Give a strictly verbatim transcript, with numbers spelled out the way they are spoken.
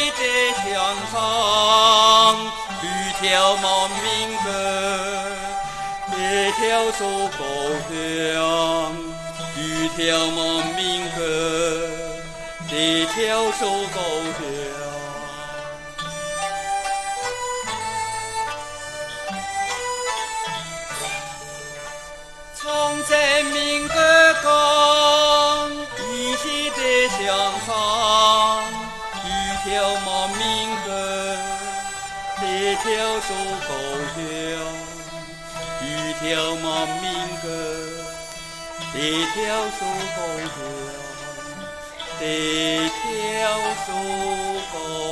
的香肠，一条茂名歌，一条走狗香，一条茂名歌，一条走狗香。从这民歌港，一起的香肠，一条茂名歌，一条走狗香，一条茂名歌，一条走狗香，一条走狗。